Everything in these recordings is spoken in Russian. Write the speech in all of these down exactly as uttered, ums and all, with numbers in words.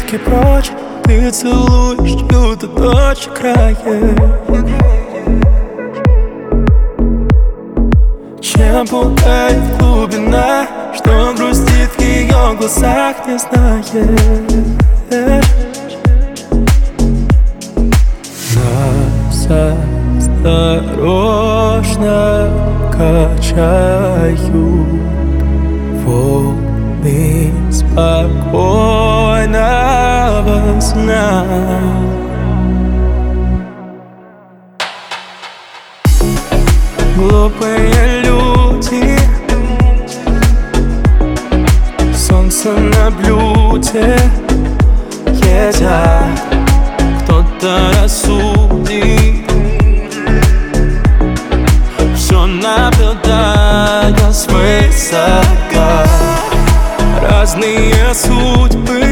руки прочь, ты целуешь чью-то дочь краем. Чем пугает глубина, что грустит в ее глазах, не знаешь. Нас осторожно качают волны спокойного сна. Глупые люди, солнце на блюде едят, кто-то рассудит, все наблюдая свысока. Разные судьбы,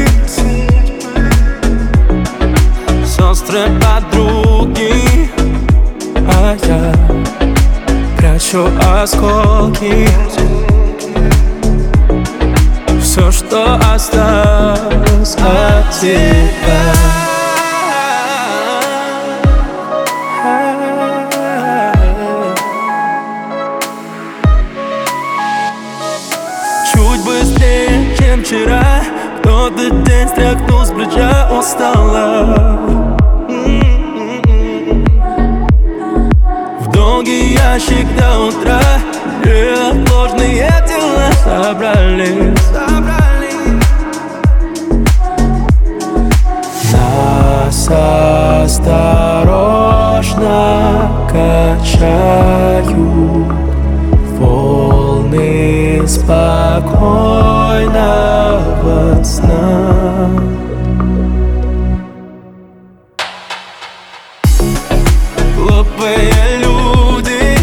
сестры, подруги, а я прячу осколки. Все, что осталось от тебя. Чуть быстрее, чем вчера, кто-то день стряхнул с плеча устала. В долгий ящик до утра неотложные дела собрали. Нас осторожно качают волны спокойного сна. Глупые люди,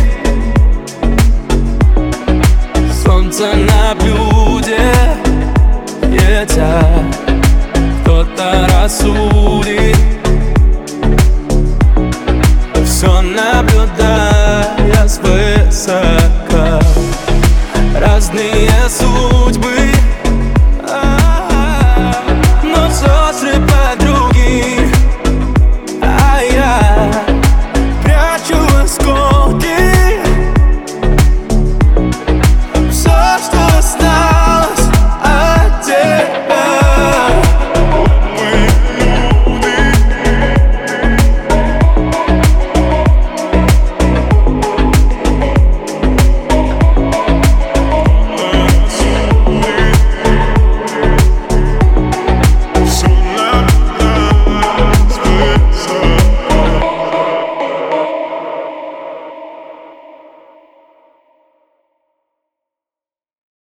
солнце на блюде едят, кто-то рассудит, все наблюдая свысока. Разные судьбы, но сестры, подруги,